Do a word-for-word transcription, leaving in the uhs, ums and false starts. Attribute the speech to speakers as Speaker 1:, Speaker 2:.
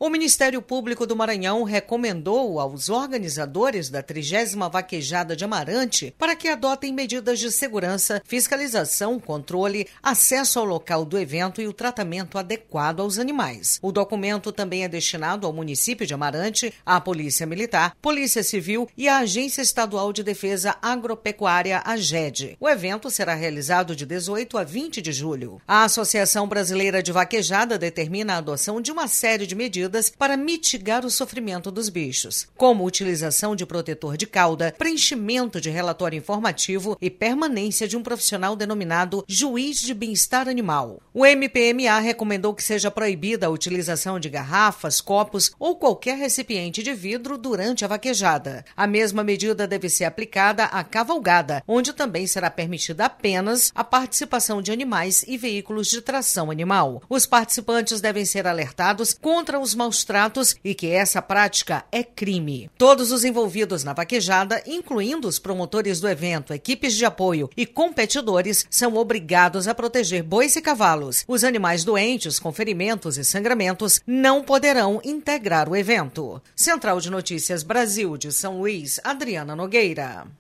Speaker 1: O Ministério Público do Maranhão recomendou aos organizadores da trigésima Vaquejada de Amarante para que adotem medidas de segurança, fiscalização, controle, acesso ao local do evento e o tratamento adequado aos animais. O documento também é destinado ao município de Amarante, à Polícia Militar, Polícia Civil e à Agência Estadual de Defesa Agropecuária, AGED. O evento será realizado de dezoito a vinte de julho. A Associação Brasileira de Vaquejada determina a adoção de uma série de medidas para mitigar o sofrimento dos bichos, como utilização de protetor de cauda, preenchimento de relatório informativo e permanência de um profissional denominado juiz de bem-estar animal. O M P M A recomendou que seja proibida a utilização de garrafas, copos ou qualquer recipiente de vidro durante a vaquejada. A mesma medida deve ser aplicada à cavalgada, onde também será permitida apenas a participação de animais e veículos de tração animal. Os participantes devem ser alertados contra os maus tratos e que essa prática é crime. Todos os envolvidos na vaquejada, incluindo os promotores do evento, equipes de apoio e competidores, são obrigados a proteger bois e cavalos. Os animais doentes com ferimentos e sangramentos não poderão integrar o evento. Central de Notícias Brasil de São Luís, Adriana Nogueira.